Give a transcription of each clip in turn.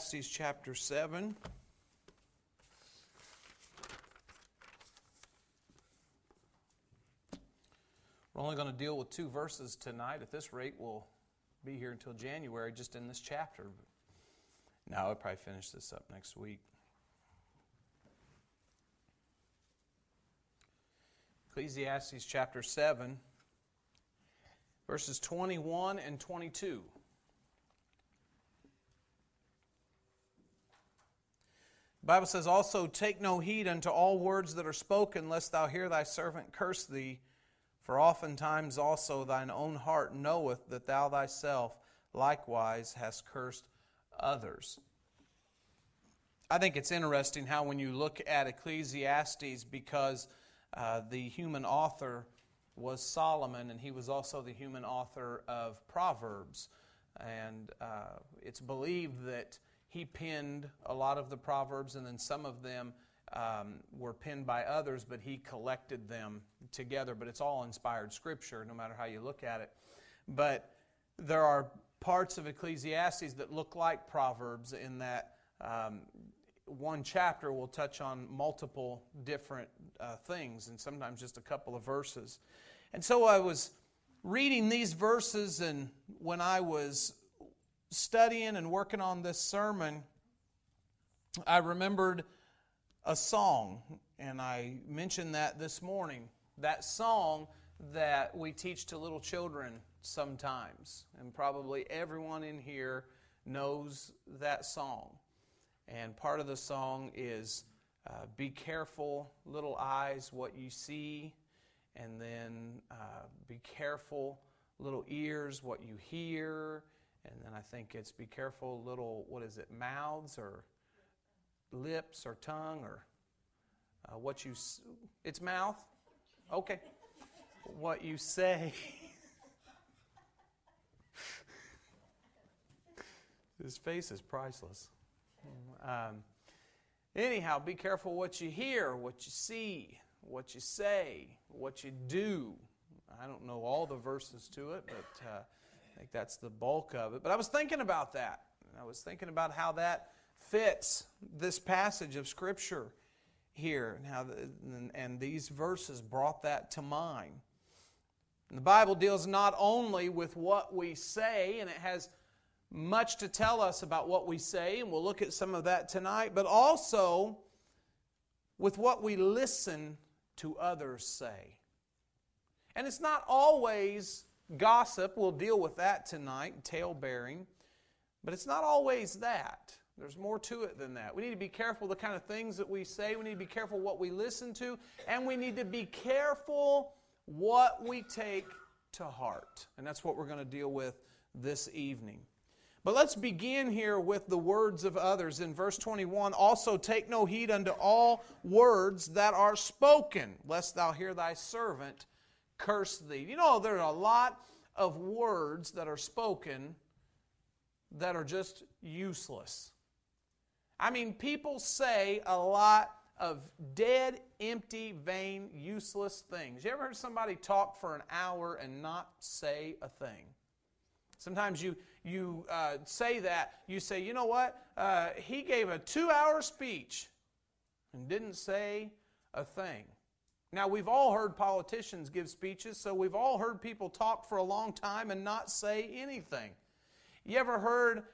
Ecclesiastes chapter 7. We're only going to deal with 2 verses tonight. At this rate, we'll be here until January just in this chapter. Now, I'll probably finish this up next week. Ecclesiastes chapter 7, verses 21 and 22. The Bible says, "Also take no heed unto all words that are spoken, lest thou hear thy servant curse thee. For oftentimes also thine own heart knoweth that thou thyself likewise hast cursed others." I think it's interesting how when you look at Ecclesiastes, because the human author was Solomon, and he was also the human author of Proverbs. And it's believed that he penned a lot of the Proverbs, and then some of them were penned by others, but he collected them together. But it's all inspired Scripture, no matter how you look at it. But there are parts of Ecclesiastes that look like Proverbs in that one chapter will touch on multiple different things, and sometimes just a couple of verses. And so I was reading these verses, and when I was studying and working on this sermon, I remembered a song, and I mentioned that this morning. That song that we teach to little children sometimes, and probably everyone in here knows that song. And part of the song is, "Be careful, little eyes, what you see," and then "Be careful, little ears, what you hear," and then I think it's "Be careful, little," mouths or lips or tongue or what you... It's mouth? Okay. What you say. His face is priceless. Anyhow, be careful what you hear, what you see, what you say, what you do. I don't know all the verses to it, but I think that's the bulk of it. But I was thinking about that. I was thinking about how that fits this passage of Scripture here, and these verses brought that to mind. And the Bible deals not only with what we say, and it has much to tell us about what we say, and we'll look at some of that tonight, but also with what we listen to others say. And it's not always gossip. We'll deal with that tonight, tale-bearing, but it's not always that. There's more to it than that. We need to be careful the kind of things that we say. We need to be careful what we listen to, and we need to be careful what we take to heart. And that's what we're going to deal with this evening. But let's begin here with the words of others. In verse 21, "Also take no heed unto all words that are spoken, lest thou hear thy servant curse thee." You know, there are a lot of words that are spoken that are just useless. I mean, people say a lot of dead, empty, vain, useless things. You ever heard somebody talk for an hour and not say a thing? Sometimes you say that. You say, "You know what? He gave a 2-hour speech and didn't say a thing." Now, we've all heard politicians give speeches, so we've all heard people talk for a long time and not say anything. You ever heard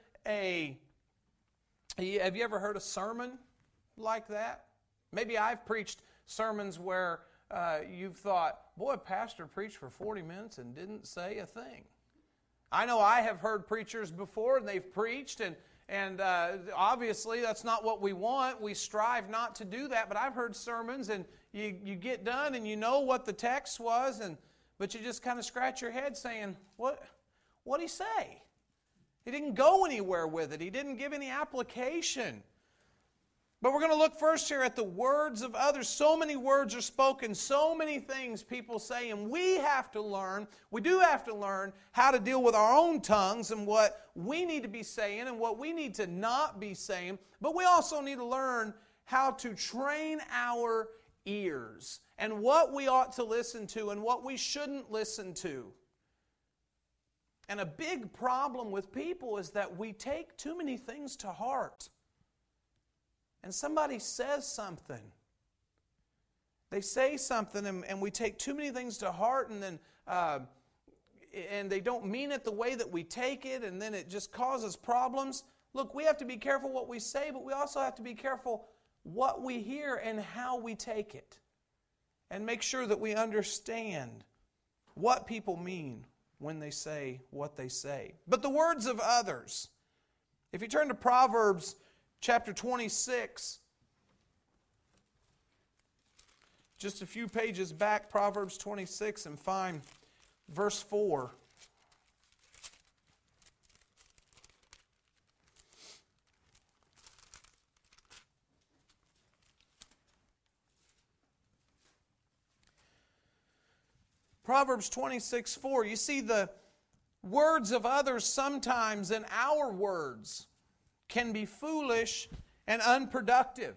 have you ever heard a sermon like that? Maybe I've preached sermons where you've thought, "Boy, pastor preached for 40 minutes and didn't say a thing." I know I have heard preachers before, and they've preached, and obviously that's not what we want. We strive not to do that, but I've heard sermons, and you get done, and you know what the text was, but you just kind of scratch your head saying, what'd he say? He didn't go anywhere with it. He didn't give any application. But we're going to look first here at the words of others. So many words are spoken, so many things people say, and we do have to learn how to deal with our own tongues and what we need to be saying and what we need to not be saying. But we also need to learn how to train our ears and what we ought to listen to and what we shouldn't listen to. And a big problem with people is that we take too many things to heart. And somebody says something. They say something and we take too many things to heart, and then and they don't mean it the way that we take it, and then it just causes problems. Look, we have to be careful what we say, but we also have to be careful what we hear and how we take it. And make sure that we understand what people mean when they say what they say. But the words of others. If you turn to Proverbs chapter 26, just a few pages back, Proverbs 26, and find verse 4. Proverbs 26:4. You see, the words of others sometimes, and our words, can be foolish and unproductive.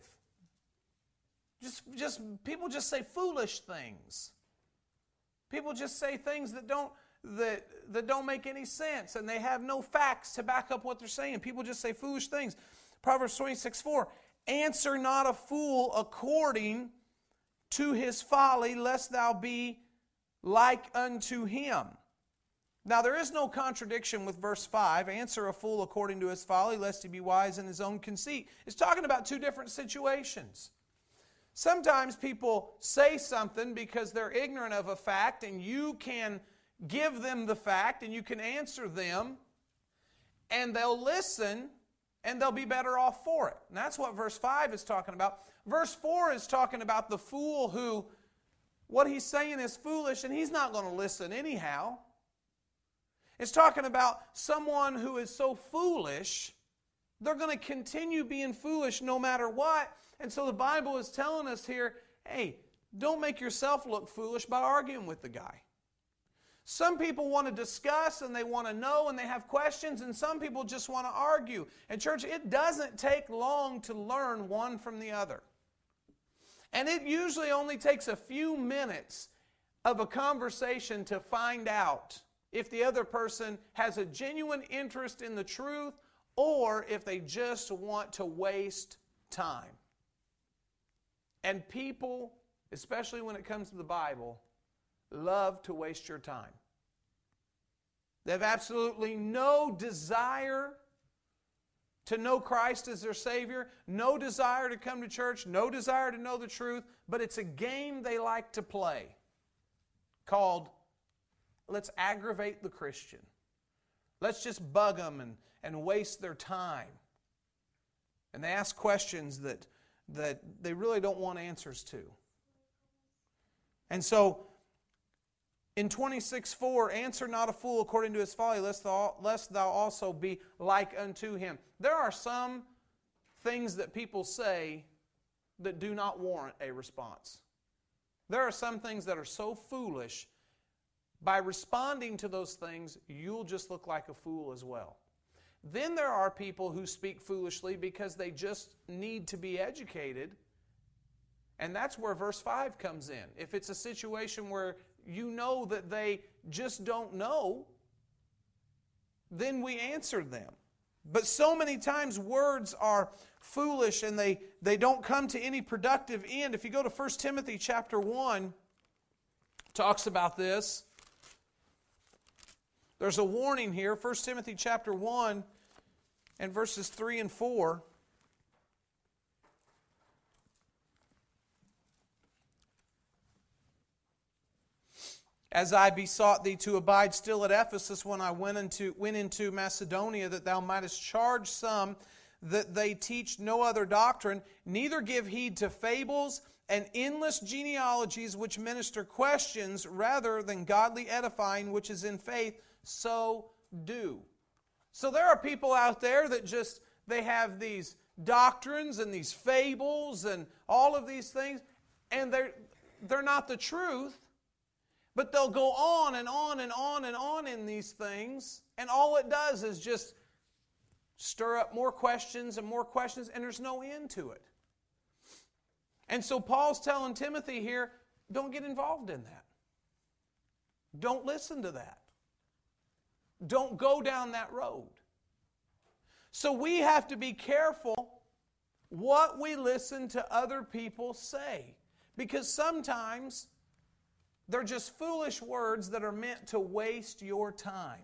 People just say foolish things. People just say things that don't make any sense, and they have no facts to back up what they're saying. People just say foolish things. Proverbs 26:4. Answer not a fool according to his folly, lest thou be like unto him. Now there is no contradiction with verse 5. Answer a fool according to his folly, lest he be wise in his own conceit. It's talking about two different situations. Sometimes people say something because they're ignorant of a fact, and you can give them the fact and you can answer them, and they'll listen and they'll be better off for it. And that's what verse 5 is talking about. Verse 4 is talking about the fool who, what he's saying is foolish, and he's not going to listen anyhow. It's talking about someone who is so foolish, they're going to continue being foolish no matter what. And so the Bible is telling us here, hey, don't make yourself look foolish by arguing with the guy. Some people want to discuss and they want to know and they have questions, and some people just want to argue. And church, it doesn't take long to learn one from the other. And it usually only takes a few minutes of a conversation to find out if the other person has a genuine interest in the truth or if they just want to waste time. And people, especially when it comes to the Bible, love to waste your time. They have absolutely no desire to know Christ as their Savior, no desire to come to church, no desire to know the truth, but it's a game they like to play called, let's aggravate the Christian. Let's just bug them and waste their time. And they ask questions that they really don't want answers to. And so, in 26:4, answer not a fool according to his folly, lest thou also be like unto him. There are some things that people say that do not warrant a response. There are some things that are so foolish, by responding to those things, you'll just look like a fool as well. Then there are people who speak foolishly because they just need to be educated. And that's where verse 5 comes in. If it's a situation where you know that they just don't know, then we answer them. But so many times words are foolish and they don't come to any productive end. If you go to 1 Timothy chapter 1, talks about this. There's a warning here, 1 Timothy chapter 1 and verses 3 and 4. As I besought thee to abide still at Ephesus when I went into Macedonia, that thou mightest charge some that they teach no other doctrine, neither give heed to fables and endless genealogies which minister questions rather than godly edifying which is in faith, so do. So there are people out there that they have these doctrines and these fables and all of these things, and they're not the truth. But they'll go on and on and on and on in these things, and all it does is just stir up more questions, and there's no end to it. And so Paul's telling Timothy here, don't get involved in that. Don't listen to that. don't go down that road. So we have to be careful what we listen to other people say. Because sometimes they're just foolish words that are meant to waste your time.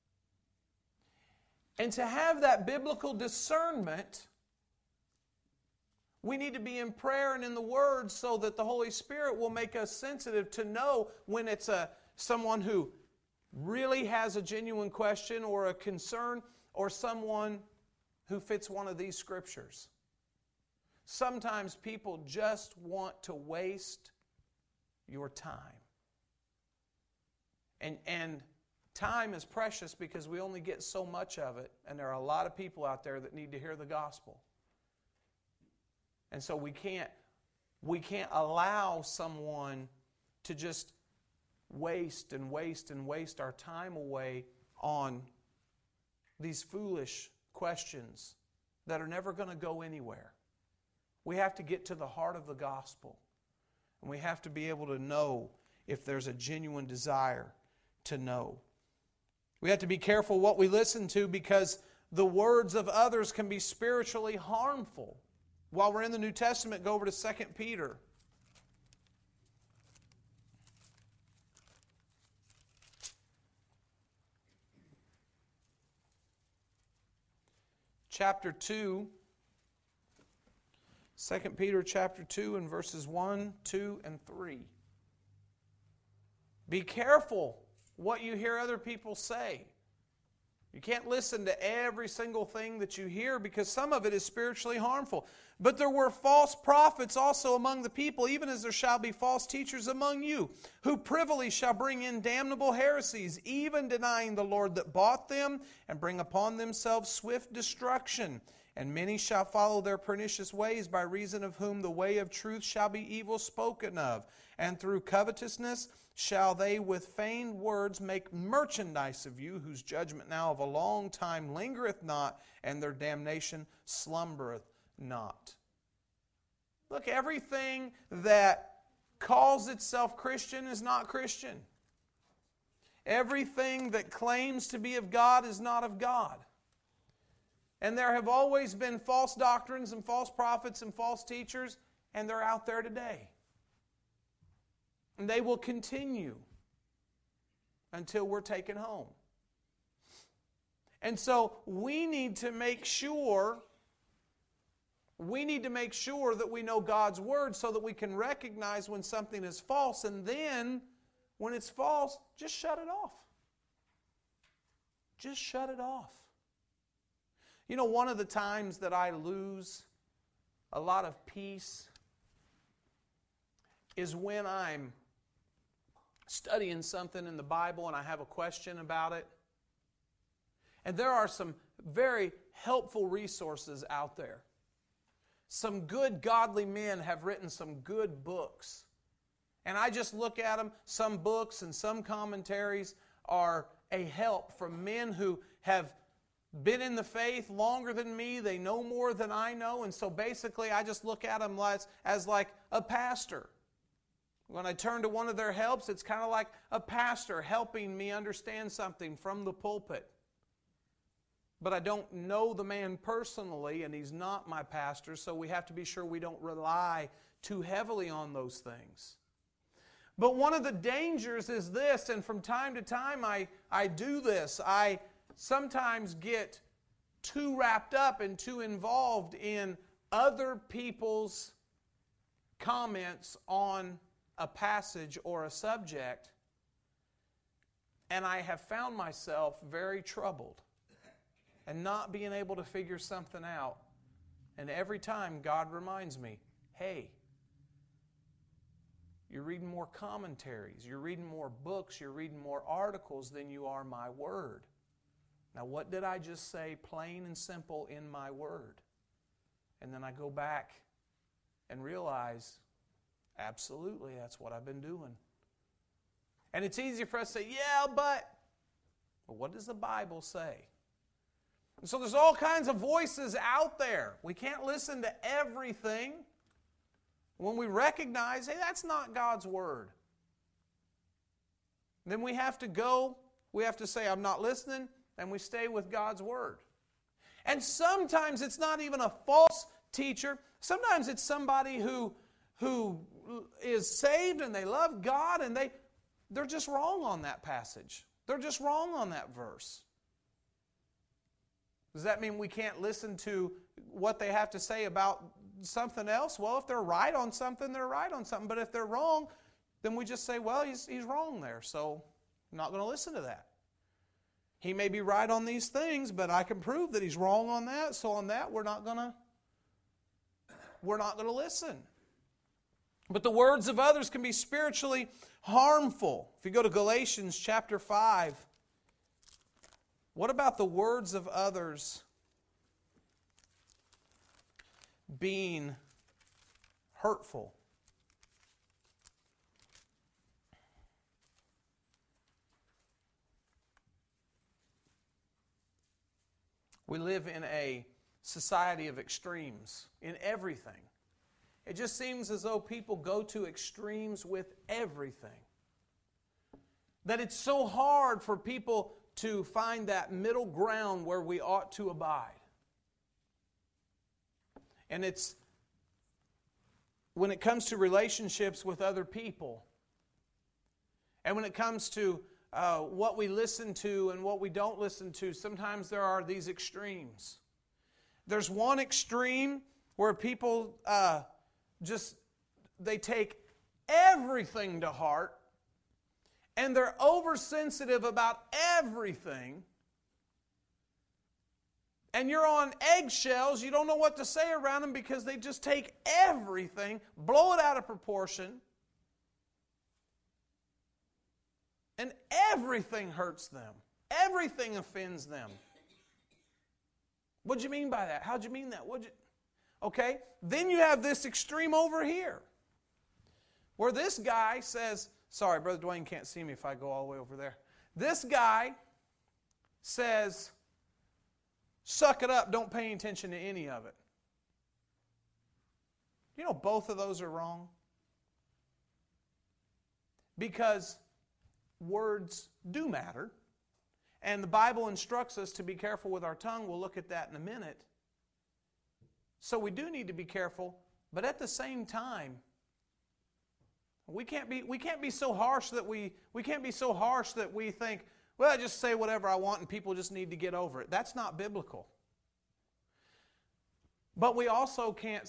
And to have that biblical discernment, we need to be in prayer and in the Word so that the Holy Spirit will make us sensitive to know when it's someone who really has a genuine question or a concern, or someone who fits one of these scriptures. Sometimes people just want to waste your time. And time is precious because we only get so much of it, and there are a lot of people out there that need to hear the gospel. And so we can't allow someone to just waste our time away on these foolish questions that are never going to go anywhere. We have to get to the heart of the gospel. And we have to be able to know if there's a genuine desire to know. We have to be careful what we listen to because the words of others can be spiritually harmful. While we're in the New Testament, go over to 2 Peter. Chapter 2. 2 Peter chapter 2 and verses 1, 2, and 3. Be careful what you hear other people say. You can't listen to every single thing that you hear because some of it is spiritually harmful. But there were false prophets also among the people, even as there shall be false teachers among you, who privily shall bring in damnable heresies, even denying the Lord that bought them, and bring upon themselves swift destruction. And many shall follow their pernicious ways, by reason of whom the way of truth shall be evil spoken of. And through covetousness shall they with feigned words make merchandise of you, whose judgment now of a long time lingereth not, and their damnation slumbereth not. Look, everything that calls itself Christian is not Christian. Everything that claims to be of God is not of God. And there have always been false doctrines and false prophets and false teachers, and they're out there today. And they will continue until we're taken home. And so we need to make sure that we know God's Word so that we can recognize when something is false, and then when it's false, just shut it off. Just shut it off. You know, one of the times that I lose a lot of peace is when I'm studying something in the Bible and I have a question about it. And there are some very helpful resources out there. Some good godly men have written some good books. And I just look at them. Some books and some commentaries are a help from men who have been in the faith longer than me. They know more than I know. And so basically I just look at them as like a pastor. When I turn to one of their helps, it's kind of like a pastor helping me understand something from the pulpit. But I don't know the man personally, and he's not my pastor, so we have to be sure we don't rely too heavily on those things. But one of the dangers is this, and from time to time I do this. I sometimes get too wrapped up and too involved in other people's comments on a passage or a subject, and I have found myself very troubled and not being able to figure something out. And every time God reminds me, hey, you're reading more commentaries, you're reading more books, you're reading more articles than you are my Word. Now, what did I just say plain and simple in my Word? And then I go back and realize, absolutely, that's what I've been doing. And it's easy for us to say, yeah, but what does the Bible say? And so there's all kinds of voices out there. We can't listen to everything. When we recognize, hey, that's not God's Word, then we have to go we have to say, I'm not listening, and we stay with God's Word. And sometimes it's not even a false teacher. Sometimes it's somebody who is saved and they love God and they're just wrong on that passage. They're just wrong on that verse. Does that mean we can't listen to what they have to say about something else? Well, if they're right on something, they're right on something. But if they're wrong, then we just say, well, he's wrong there, so I'm not going to listen to that. He may be right on these things, but I can prove that he's wrong on that, so on that we're not going to listen. But the words of others can be spiritually harmful. If you go to Galatians chapter 5, what about the words of others being hurtful? We live in a society of extremes in everything. It just seems as though people go to extremes with everything. That it's so hard for people to find that middle ground where we ought to abide. And it's when it comes to relationships with other people, and when it comes to what we listen to and what we don't listen to, sometimes there are these extremes. There's one extreme where people they take everything to heart, and they're oversensitive about everything, and you're on eggshells. You don't know what to say around them because they just take everything, blow it out of proportion, and everything hurts them. Everything offends them. What'd you mean by that? How'd you mean that? Okay, then you have this extreme over here, where this guy says, sorry, Brother Dwayne can't see me if I go all the way over there. This guy says, suck it up, don't pay attention to any of it. You know, both of those are wrong. Because words do matter. And the Bible instructs us to be careful with our tongue. We'll look at that in a minute. So we do need to be careful, but at the same time, we can't be so harsh that we think, well, I just say whatever I want and people just need to get over it. That's not biblical. But we also can't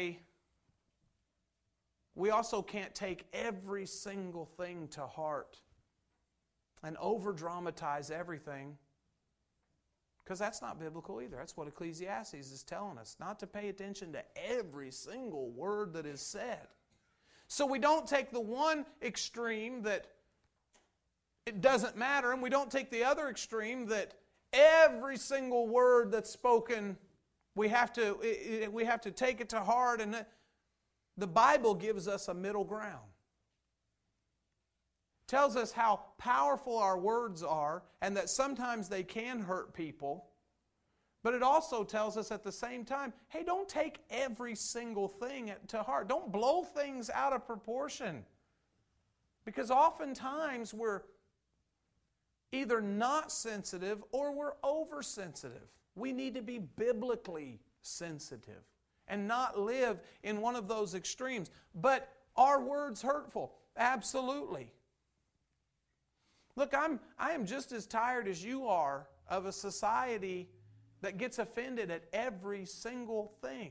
take every single thing to heart and over-dramatize everything, because that's not biblical either. That's what Ecclesiastes is telling us, not to pay attention to every single word that is said. So we don't take the one extreme that it doesn't matter, and we don't take the other extreme that every single word that's spoken, we have to take it to heart. And the Bible gives us a middle ground. Tells us how powerful our words are and that sometimes they can hurt people. But it also tells us at the same time, hey, don't take every single thing to heart. Don't blow things out of proportion. Because oftentimes we're either not sensitive or we're oversensitive. We need to be biblically sensitive and not live in one of those extremes. But are words hurtful? Absolutely. Look, I am just as tired as you are of a society that gets offended at every single thing.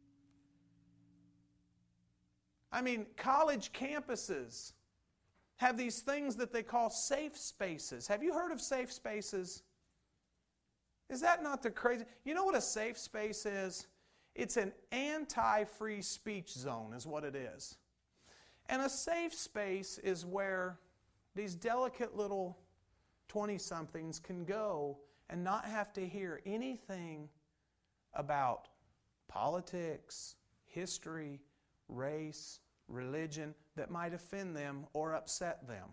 I mean, college campuses have these things that they call safe spaces. Have you heard of safe spaces? Is that not the crazy? You know what a safe space is? It's an anti-free speech zone is what it is. And a safe space is where these delicate little 20-somethings can go and not have to hear anything about politics, history, race, religion that might offend them or upset them.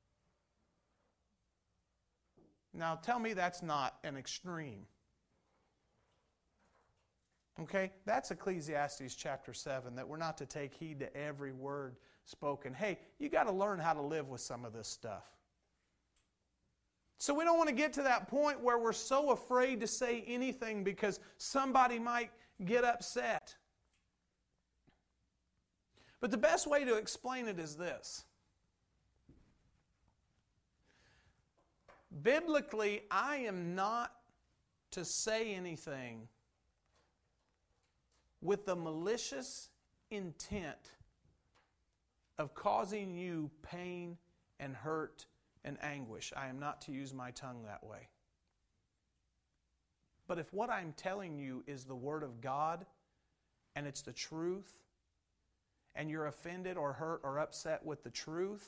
Now tell me that's not an extreme. Okay, that's Ecclesiastes chapter 7, that we're not to take heed to every word spoken. Hey, you got to learn how to live with some of this stuff. So we don't want to get to that point where we're so afraid to say anything because somebody might get upset. But the best way to explain it is this. Biblically, I am not to say anything with the malicious intent of causing you pain and hurt and anguish. I am not to use my tongue that way. But if what I'm telling you is the Word of God and it's the truth, and you're offended or hurt or upset with the truth,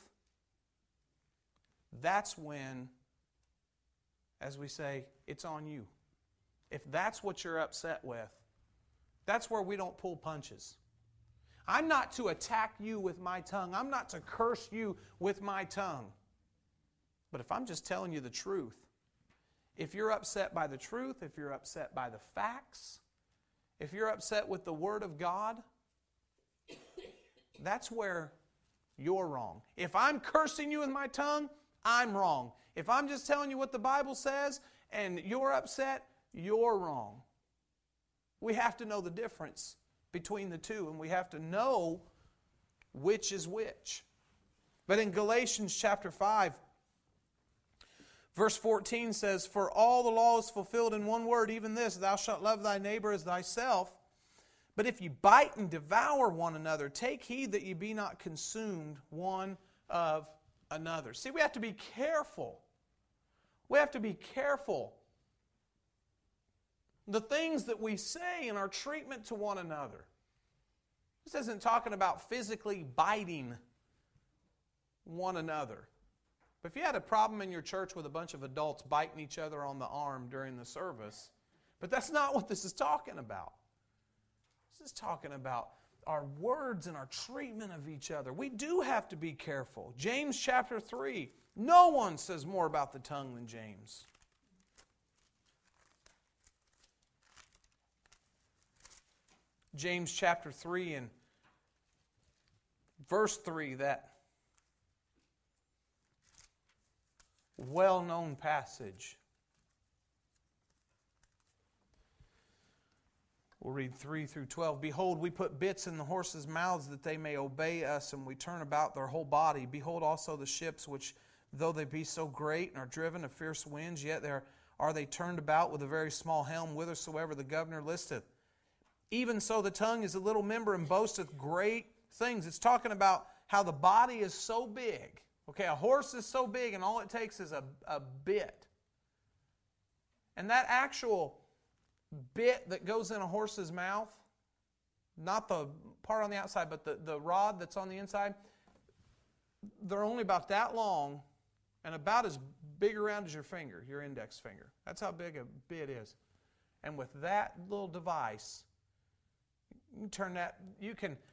that's when, as we say, it's on you. If that's what you're upset with, that's where we don't pull punches. I'm not to attack you with my tongue. I'm not to curse you with my tongue. But if I'm just telling you the truth, if you're upset by the truth, if you're upset by the facts, if you're upset with the Word of God, that's where you're wrong. If I'm cursing you with my tongue, I'm wrong. If I'm just telling you what the Bible says and you're upset, you're wrong. We have to know the difference between the two, and we have to know which is which. But in Galatians chapter 5, verse 14 says, "For all the law is fulfilled in one word, even this, thou shalt love thy neighbor as thyself. But if you bite and devour one another, take heed that ye be not consumed one of another." See, we have to be careful. We have to be careful. The things that we say in our treatment to one another. This isn't talking about physically biting one another. But if you had a problem in your church with a bunch of adults biting each other on the arm during the service, but that's not what this is talking about. This is talking about our words and our treatment of each other. We do have to be careful. James chapter 3. No one says more about the tongue than James. James chapter 3 and verse 3, that well-known passage. We'll read 3 through 12. "Behold, we put bits in the horses' mouths that they may obey us, and we turn about their whole body. Behold also the ships, which though they be so great and are driven of fierce winds, yet are they turned about with a very small helm, whithersoever the governor listeth. Even so the tongue is a little member and boasteth great things." It's talking about how the body is so big. Okay, a horse is so big and all it takes is a bit. And that actual bit that goes in a horse's mouth, not the part on the outside, but the rod that's on the inside, they're only about that long and about as big around as your finger, your index finger. That's how big a bit is. And with that little device, you can turn that, you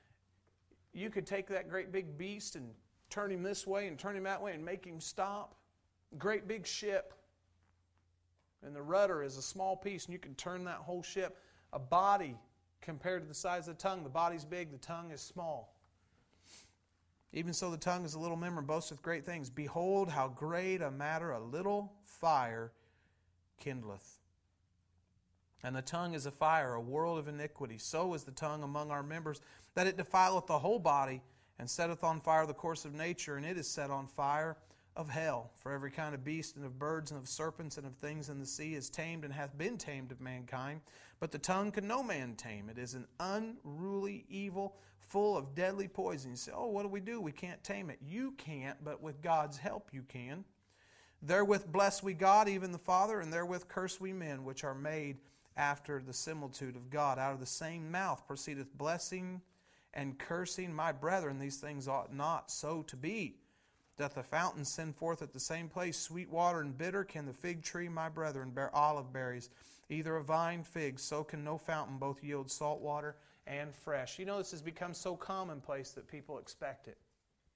could take that great big beast and turn him this way and turn him that way and make him stop. Great big ship. And the rudder is a small piece, and you can turn that whole ship. A body compared to the size of the tongue. The body's big, the tongue is small. "Even so the tongue is a little member and boasteth great things. Behold, how great a matter a little fire kindleth. And the tongue is a fire, a world of iniquity. So is the tongue among our members, that it defileth the whole body, and setteth on fire the course of nature, and it is set on fire of hell. For every kind of beast, and of birds, and of serpents, and of things in the sea is tamed, and hath been tamed of mankind. But the tongue can no man tame. It is an unruly evil, full of deadly poison." You say, "Oh, what do? We can't tame it." You can't, but with God's help you can. "Therewith bless we God, even the Father, and therewith curse we men, which are made after the similitude of God. Out of the same mouth proceedeth blessing and cursing. My brethren, these things ought not so to be. Doth the fountain send forth at the same place sweet water and bitter? Can the fig tree, my brethren, bear olive berries? Either a vine, figs, so can no fountain both yield salt water and fresh." You know, this has become so commonplace that people expect it.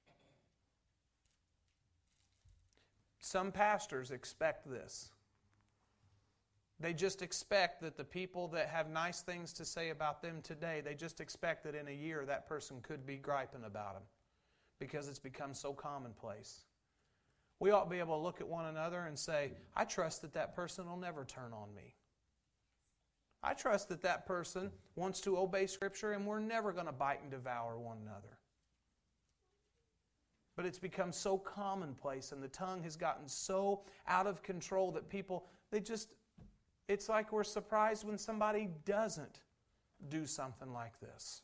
Some pastors expect this. They just expect that the people that have nice things to say about them today, they just expect that in a year that person could be griping about them because it's become so commonplace. We ought to be able to look at one another and say, I trust that that person will never turn on me. I trust that that person wants to obey Scripture and we're never going to bite and devour one another. But it's become so commonplace and the tongue has gotten so out of control that people, it's like we're surprised when somebody doesn't do something like this.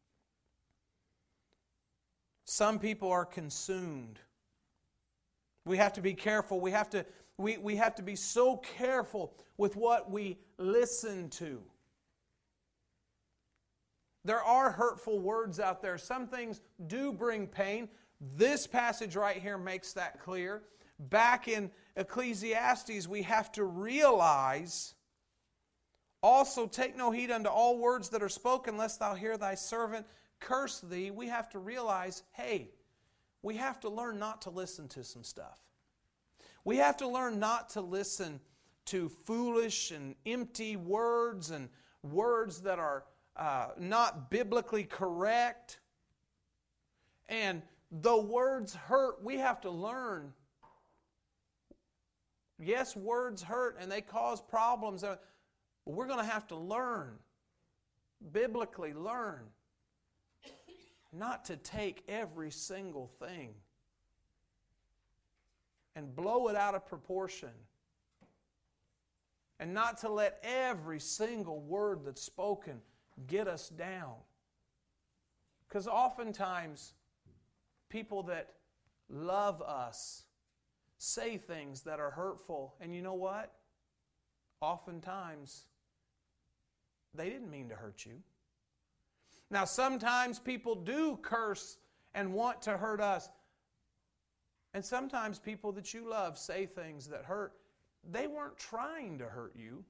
Some people are consumed. We have to be careful. We have to be so careful with what we listen to. There are hurtful words out there. Some things do bring pain. This passage right here makes that clear. Back in Ecclesiastes, we have to realize, also take no heed unto all words that are spoken, lest thou hear thy servant curse thee. We have to realize, hey, we have to learn not to listen to some stuff. We have to learn not to listen to foolish and empty words and words that are not biblically correct. And though words hurt, we have to learn. Yes, words hurt and they cause problems. But we're going to have to learn, biblically learn, not to take every single thing and blow it out of proportion. And not to let every single word that's spoken get us down. Because oftentimes, people that love us say things that are hurtful. And you know what? Oftentimes, they didn't mean to hurt you. Now, sometimes people do curse and want to hurt us. And sometimes people that you love say things that hurt. They weren't trying to hurt you.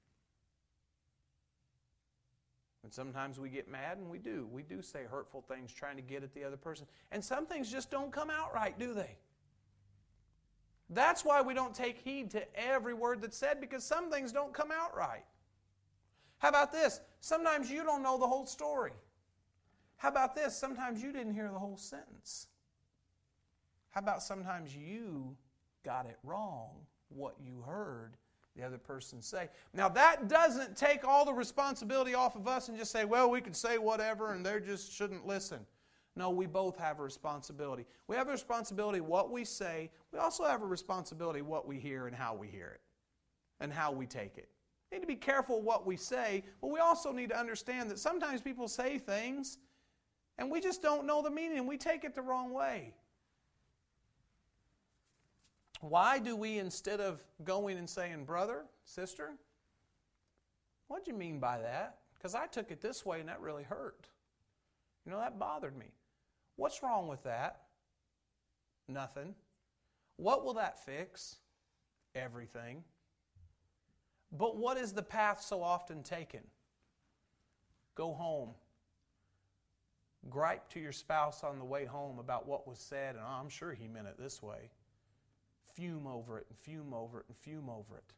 And sometimes we get mad, and we do. We do say hurtful things trying to get at the other person. And some things just don't come out right, do they? That's why we don't take heed to every word that's said, because some things don't come out right. How about this? Sometimes you don't know the whole story. How about this? Sometimes you didn't hear the whole sentence. How about sometimes you got it wrong, what you heard the other person say? Now that doesn't take all the responsibility off of us and just say, well, we can say whatever and they just shouldn't listen. No, we both have a responsibility. We have a responsibility what we say. We also have a responsibility what we hear and how we hear it and how we take it. We need to be careful what we say, but we also need to understand that sometimes people say things and we just don't know the meaning and we take it the wrong way. Why do we, instead of going and saying, brother, sister, what do you mean by that? Because I took it this way and that really hurt. You know, that bothered me. What's wrong with that? Nothing. What will that fix? Everything. But what is the path so often taken? Go home. Gripe to your spouse on the way home about what was said, and I'm sure he meant it this way. Fume over it and fume over it and fume over it.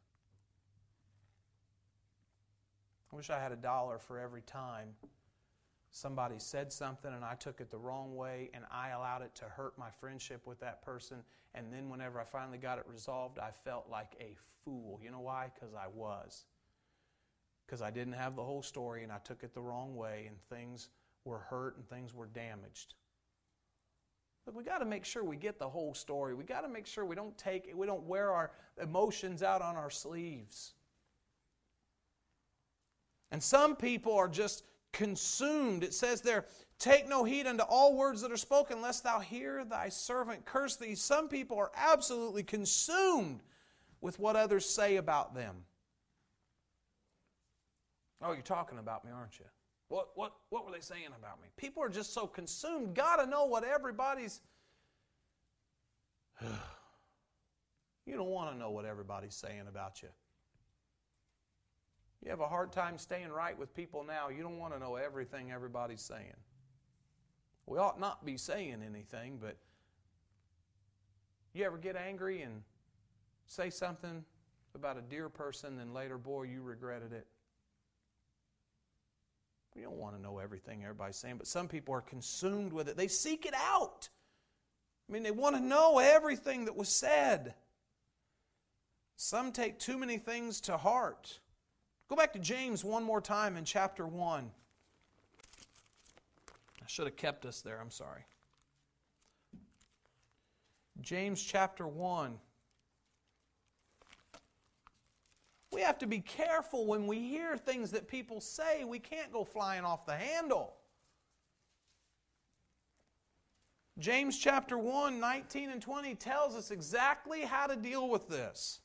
I wish I had $1 for every time somebody said something and I took it the wrong way and I allowed it to hurt my friendship with that person, and then whenever I finally got it resolved, I felt like a fool. You know why? Because I was. Because I didn't have the whole story and I took it the wrong way and things were hurt and things were damaged. But we got to make sure we get the whole story. We got to make sure we don't wear our emotions out on our sleeves. And some people are just consumed. It says there, take no heed unto all words that are spoken, lest thou hear thy servant curse thee. Some people are absolutely consumed with what others say about them. Oh, you're talking about me, aren't you? What were they saying about me? People are just so consumed. Got to know what everybody's... You don't want to know what everybody's saying about you. You have a hard time staying right with people now. You don't want to know everything everybody's saying. We ought not be saying anything, but you ever get angry and say something about a dear person, and later, boy, you regretted it? You don't want to know everything everybody's saying, but some people are consumed with it. They seek it out. I mean, they want to know everything that was said. Some take too many things to heart. Go back to James one more time in chapter 1. I should have kept us there, I'm sorry. James chapter 1. We have to be careful when we hear things that people say. We can't go flying off the handle. James chapter 1, 19 and 20 tells us exactly how to deal with this.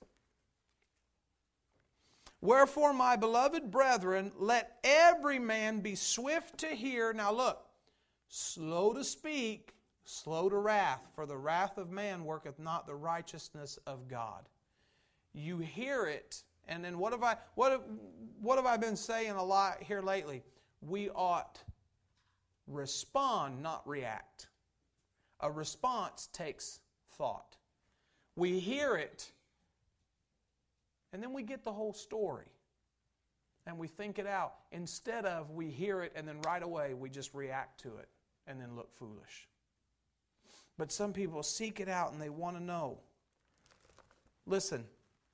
Wherefore, my beloved brethren, let every man be swift to hear. Now look, slow to speak, slow to wrath, for the wrath of man worketh not the righteousness of God. You hear it, and then what have I been saying a lot here lately? We ought respond, not react. A response takes thought. We hear it, and then we get the whole story. And we think it out. Instead of we hear it and then right away we just react to it and then look foolish. But some people seek it out and they want to know. Listen,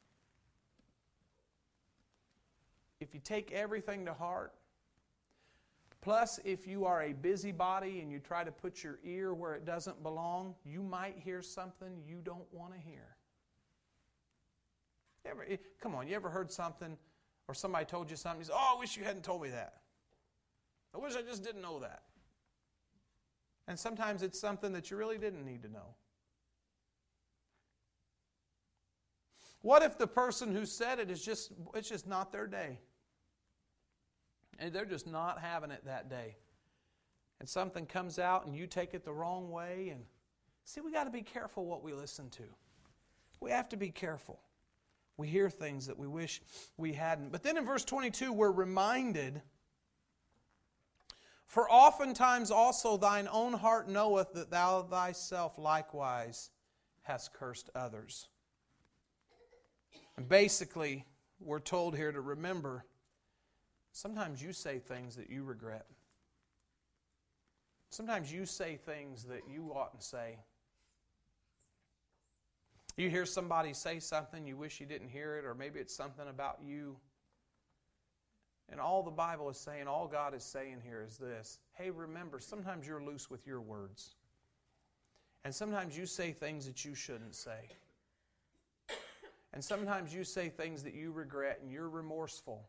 if you take everything to heart, plus if you are a busybody and you try to put your ear where it doesn't belong, you might hear something you don't want to hear. Come on, you ever heard something or somebody told you something, you say, oh, I wish you hadn't told me that. I wish I just didn't know that. And sometimes it's something that you really didn't need to know. What if the person who said it it's just not their day? And they're just not having it that day. And something comes out and you take it the wrong way. And see, we got to be careful what we listen to. We have to be careful. We hear things that we wish we hadn't. But then in verse 22, we're reminded, for oftentimes also thine own heart knoweth that thou thyself likewise hast cursed others. And basically, we're told here to remember, sometimes you say things that you regret. Sometimes you say things that you oughtn't say. You hear somebody say something, you wish you didn't hear it, or maybe it's something about you. And all the Bible is saying, all God is saying here is this. Hey, remember, sometimes you're loose with your words. And sometimes you say things that you shouldn't say. And sometimes you say things that you regret and you're remorseful.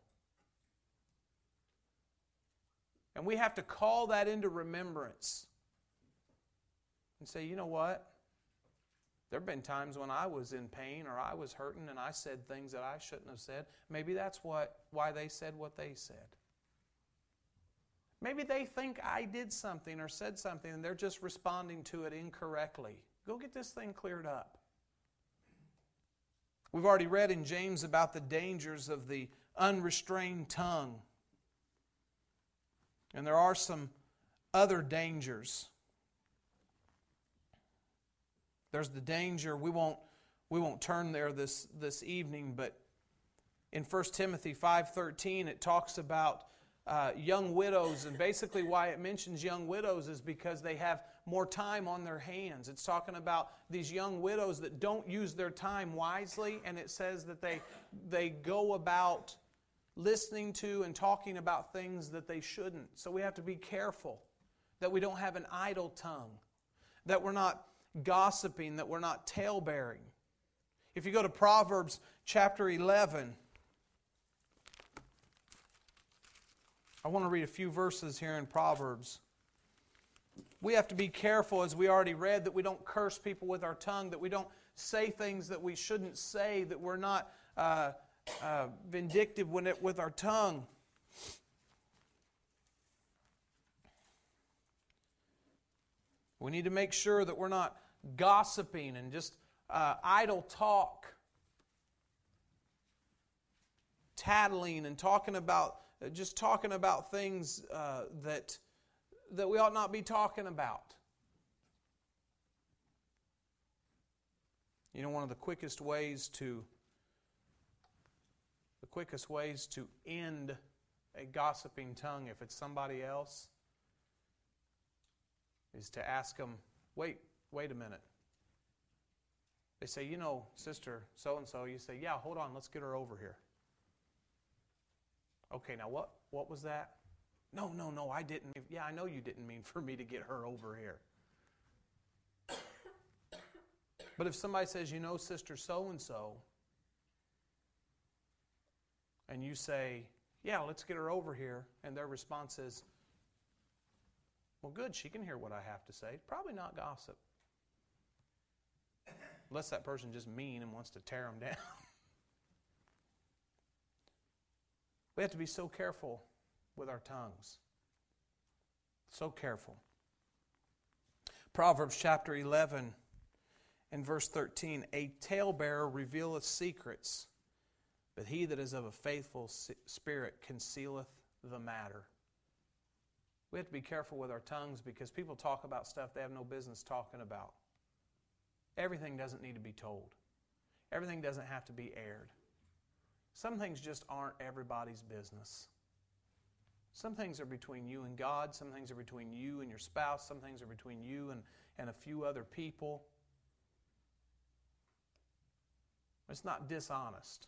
And we have to call that into remembrance. And say, you know what? There have been times when I was in pain or I was hurting and I said things that I shouldn't have said. Maybe that's why they said what they said. Maybe they think I did something or said something and they're just responding to it incorrectly. Go get this thing cleared up. We've already read in James about the dangers of the unrestrained tongue. And there are some other dangers. There's the danger, we won't turn there this evening, but in 1 Timothy 5:13 it talks about young widows, and basically why it mentions young widows is because they have more time on their hands. It's talking about these young widows that don't use their time wisely, and it says that they go about listening to and talking about things that they shouldn't. So we have to be careful that we don't have an idle tongue, that we're not gossiping, that we're not talebearing. If you go to Proverbs chapter 11, I want to read a few verses here in Proverbs. We have to be careful, as we already read, that we don't curse people with our tongue, that we don't say things that we shouldn't say, that we're not vindictive with our tongue. We need to make sure that we're not gossiping and just idle talk, tattling and talking about things that we ought not be talking about. You know, one of the quickest ways to end a gossiping tongue, if it's somebody else, is to ask them, wait a minute. They say, you know, Sister so-and-so. You say, yeah, hold on, let's get her over here. Okay, now what was that? No, I didn't. Yeah, I know you didn't mean for me to get her over here. But if somebody says, you know, Sister so-and-so, and you say, yeah, let's get her over here, and their response is, well, good, she can hear what I have to say. Probably not gossip. Unless that person's just mean and wants to tear them down. We have to be so careful with our tongues. So careful. Proverbs chapter 11 and verse 13. A talebearer revealeth secrets, but he that is of a faithful spirit concealeth the matter. We have to be careful with our tongues because people talk about stuff they have no business talking about. Everything doesn't need to be told. Everything doesn't have to be aired. Some things just aren't everybody's business. Some things are between you and God. Some things are between you and your spouse. Some things are between you and a few other people. It's not dishonest.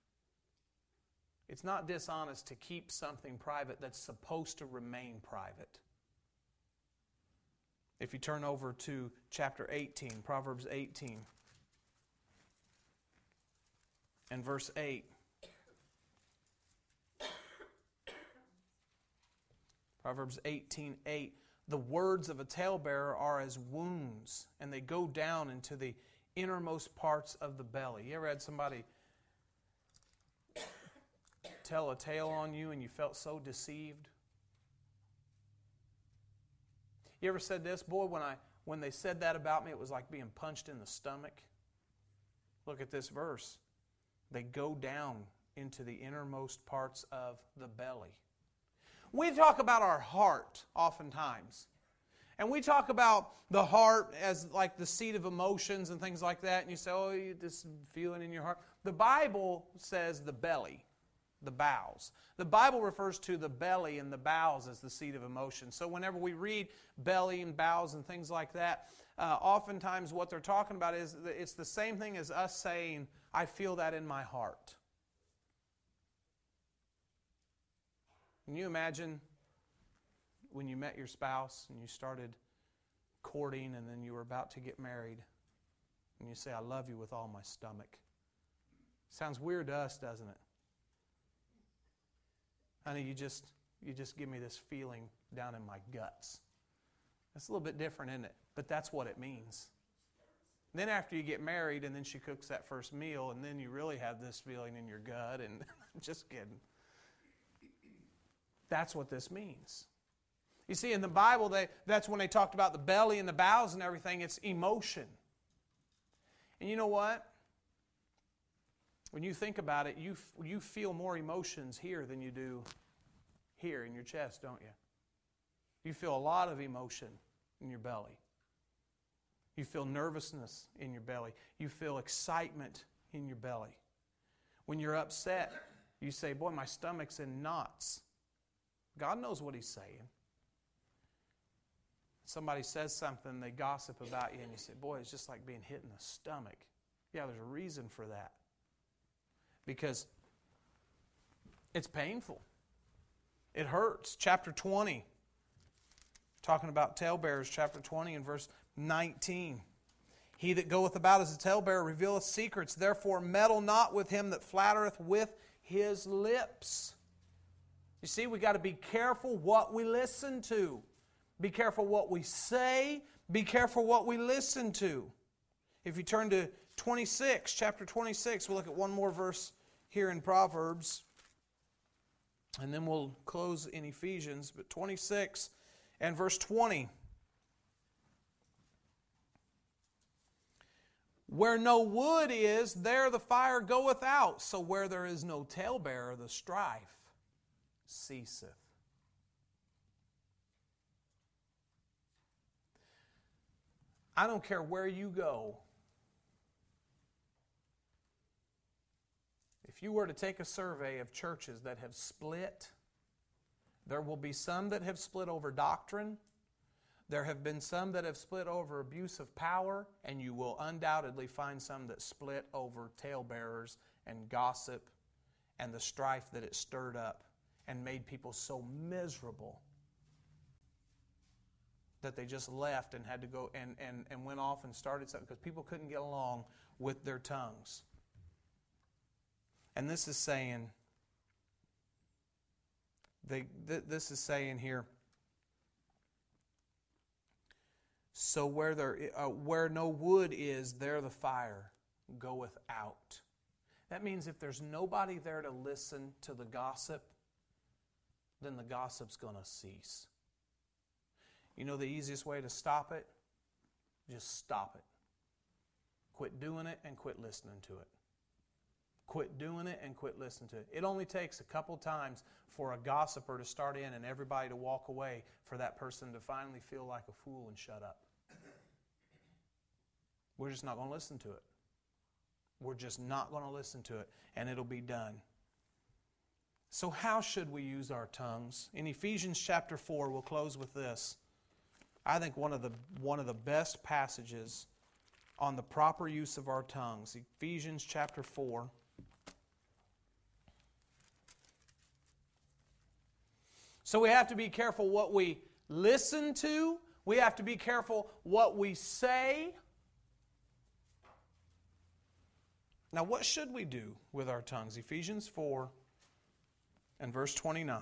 It's not dishonest to keep something private that's supposed to remain private. If you turn over to chapter 18, Proverbs 18, and verse 8. Proverbs 18:8. The words of a talebearer are as wounds, and they go down into the innermost parts of the belly. You ever had somebody tell a tale on you and you felt so deceived? You ever said this? Boy, when they said that about me, it was like being punched in the stomach. Look at this verse. They go down into the innermost parts of the belly. We talk about our heart oftentimes. And we talk about the heart as like the seat of emotions and things like that. And you say, oh, you this feeling in your heart. The Bible says the belly, the bowels. The Bible refers to the belly and the bowels as the seat of emotion. So whenever we read belly and bowels and things like that, oftentimes what they're talking about is it's the same thing as us saying, I feel that in my heart. Can you imagine when you met your spouse and you started courting and then you were about to get married and you say, I love you with all my stomach? Sounds weird to us, doesn't it? Honey, you just give me this feeling down in my guts. It's a little bit different, isn't it? But that's what it means. Then after you get married and then she cooks that first meal and then you really have this feeling in your gut and I'm just kidding. That's what this means. You see, in the Bible, that's when they talked about the belly and the bowels and everything. It's emotion. And you know what? When you think about it, you feel more emotions here than you do here in your chest, don't you? You feel a lot of emotion in your belly. You feel nervousness in your belly. You feel excitement in your belly. When you're upset, you say, boy, my stomach's in knots. God knows what He's saying. Somebody says something, they gossip about you, and you say, boy, it's just like being hit in the stomach. Yeah, there's a reason for that. Because it's painful. It hurts. Chapter 20, talking about talebearers, chapter 20 and verse 19. He that goeth about as a talebearer revealeth secrets, therefore meddle not with him that flattereth with his lips. You see, we got to be careful what we listen to. Be careful what we say. Be careful what we listen to. If you turn to 26, chapter 26, we'll look at one more verse here in Proverbs. And then we'll close in Ephesians. But 26 and verse 20. Where no wood is, there the fire goeth out. So where there is no talebearer, the strife ceaseth. I don't care where you go. If you were to take a survey of churches that have split, there will be some that have split over doctrine. There have been some that have split over abuse of power, and you will undoubtedly find some that split over talebearers and gossip and the strife that it stirred up and made people so miserable that they just left and had to go and went off and started something because people couldn't get along with their tongues. And this is saying, this is saying here, so where no wood is, there the fire goeth out. That means if there's nobody there to listen to the gossip, then the gossip's going to cease. You know the easiest way to stop it? Just stop it. Quit doing it and quit listening to it. Quit doing it and quit listening to it. It only takes a couple times for a gossiper to start in and everybody to walk away for that person to finally feel like a fool and shut up. We're just not going to listen to it. We're just not going to listen to it, and it'll be done. So how should we use our tongues? In Ephesians chapter 4, we'll close with this. I think one of the best passages on the proper use of our tongues. Ephesians chapter 4. So we have to be careful what we listen to. We have to be careful what we say. Now, what should we do with our tongues? Ephesians 4 and verse 29.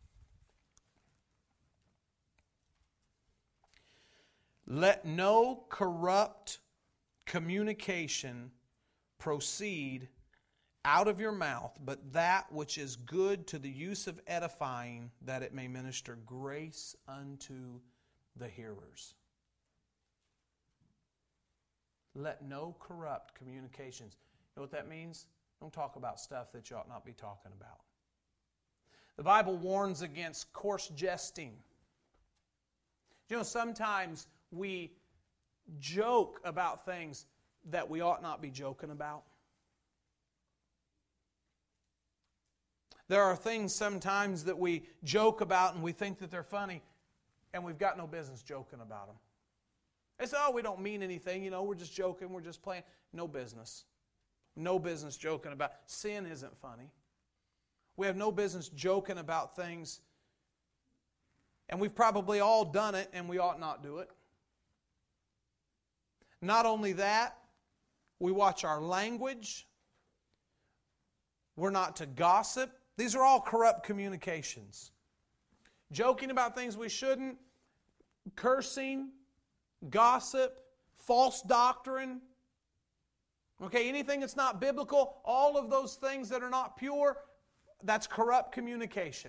Let no corrupt communication proceed out of your mouth, but that which is good to the use of edifying, that it may minister grace unto the hearers. Let no corrupt communications. You know what that means? Don't talk about stuff that you ought not be talking about. The Bible warns against coarse jesting. You know, sometimes we joke about things that we ought not be joking about. There are things sometimes that we joke about and we think that they're funny, and we've got no business joking about them. They say, oh, we don't mean anything, we're just joking, we're just playing. No business. No business joking about. Sin isn't funny. We have no business joking about things, and we've probably all done it, and we ought not do it. Not only that, we watch our language. We're not to gossip. These are all corrupt communications. Joking about things we shouldn't, cursing, gossip, false doctrine. Okay, anything that's not biblical, all of those things that are not pure, that's corrupt communication.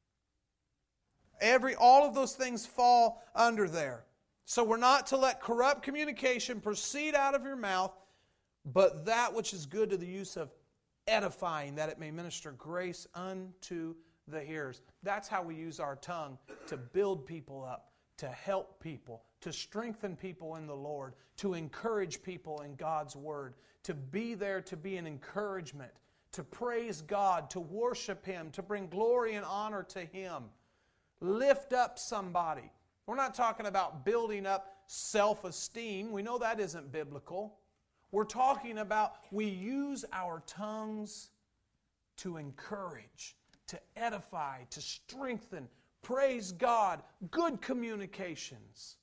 All of those things fall under there. So we're not to let corrupt communication proceed out of your mouth, but that which is good to the use of edifying, that it may minister grace unto the hearers. That's how we use our tongue to build people up, to help people, to strengthen people in the Lord, to encourage people in God's Word, to be there to be an encouragement, to praise God, to worship Him, to bring glory and honor to Him. Lift up somebody. We're not talking about building up self-esteem. We know that isn't biblical. We're talking about we use our tongues to encourage, to edify, to strengthen, praise God, good communications.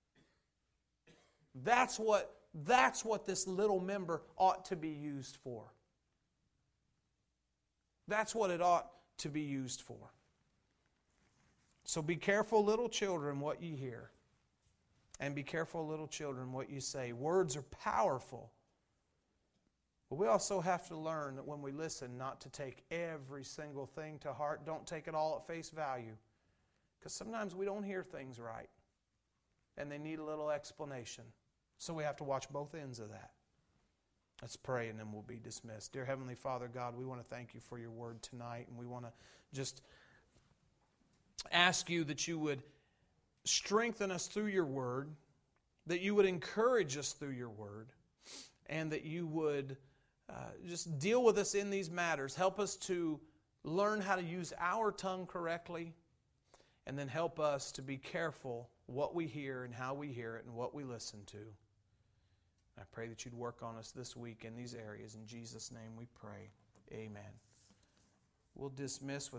That's what this little member ought to be used for. That's what it ought to be used for. So be careful, little children, what you hear. And be careful, little children, what you say. Words are powerful. But we also have to learn that when we listen, not to take every single thing to heart. Don't take it all at face value. Because sometimes we don't hear things right. And they need a little explanation. So we have to watch both ends of that. Let's pray and then we'll be dismissed. Dear Heavenly Father, God, we want to thank you for your word tonight. And we want to just ask you that you would strengthen us through your word, that you would encourage us through your word, and that you would just deal with us in these matters. Help us to learn how to use our tongue correctly, And then help us to be careful what we hear and how we hear it and what we listen to. I pray that you'd work on us this week in these areas. In Jesus' name we pray. Amen. We'll dismiss with